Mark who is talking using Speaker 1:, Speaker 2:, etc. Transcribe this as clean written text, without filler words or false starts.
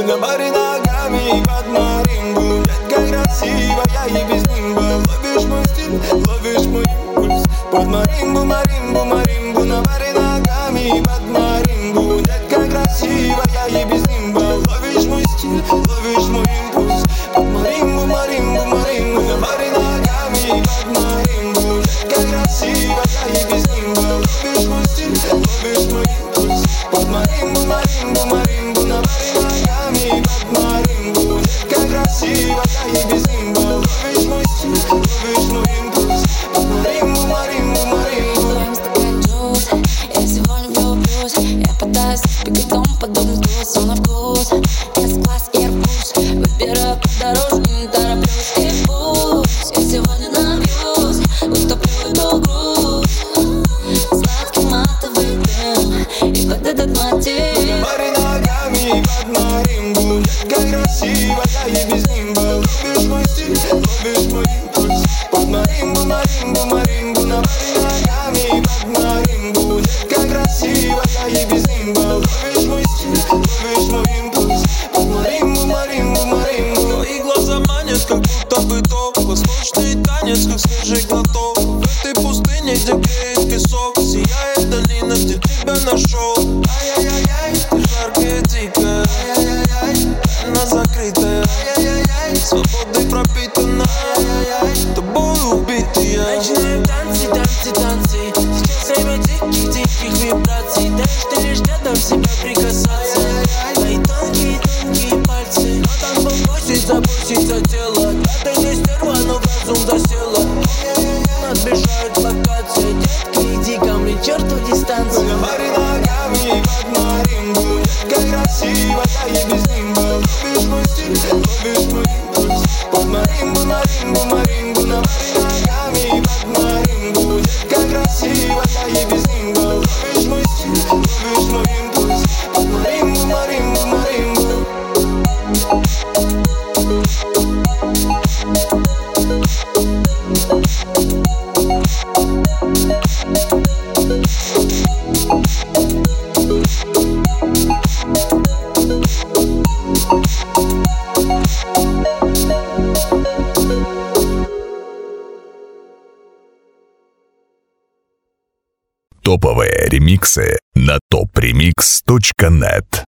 Speaker 1: на баре ногами под маримбу. Детка красивая и без нимба. Ловишь мой стиль, ловишь мой импульс. Под маримбу, маримбу, маримбу. На баре ногами под маримбу. Детка красивая и без нимба. Ловишь мой стиль, ловишь мой импульс. Под маримбу, маримбу, маримбу. На баре ногами под маримбу. Детка красивая и без нимба. Ловишь мой стиль, ловишь мой импульс. Под маримбу, маримбу, маримбу. На баре ногами под маримбу. Детка красивая и без нимба. Ловишь мой стиль, ловишь мой импульс. Под маримбу, маримбу, маримбу.
Speaker 2: Твоим стакан джуз, я сегодня влюблюсь. Я пытаюсь избегать дом, подобный вкусу на вкус. С-класс и арбуз, выбираю по дорожке, не тороплюсь. И пусть я сегодня напьюсь, утоплю эту грусть. Сладкий матовый дым, и под этот мотив.
Speaker 1: На баре ногами под маримбу. Детка красивая и без нимба. Ловишь мой стиль, ловишь мой импульс. Под маримбу, маримбу, маримбу. На баре ногами под маримбу. Детка красивая и без нимба. Ловишь мой стиль, ловишь мой импульс. Под маримбу, маримбу, маримбу.
Speaker 3: Твои глаза манят, как будто бы то восточный танец, как свежий глоток. В этой пустыне, где греет песок, сияет долина, где тебя нашел. Ай-яй-яй-яй, ты жаркая, дикая. Ай-яй-яй-яй, она закрытая. Ай-яй-яй-яй, свободой пропитана. Ай-яй-яй, тобой убитый я.
Speaker 4: Начинаем танцы, танцы, танцы. Сейчас время диких вибраций. Даешь ты лишь рядом себя прикасаться. Твои тонкие, тонкие пальцы. Но танцпол бросить, забросить тело. Да ты не стерва, но в разум засела. Отбежают локации. Детка, иди ко мне, черту дистанцию.
Speaker 1: На баре ногами под маримбу. Детка красивая и без нимба. Ловишь мой стиль, ловишь мой импульс. Под маримбу, маримбу, маримбу. На баре ногами под маримбу. Детка красивая и без нимба. Ловишь мой стиль, ловишь мой импульс. Под маримбу, маримбу, маримбу.
Speaker 5: Топовые ремиксы на topremix.net.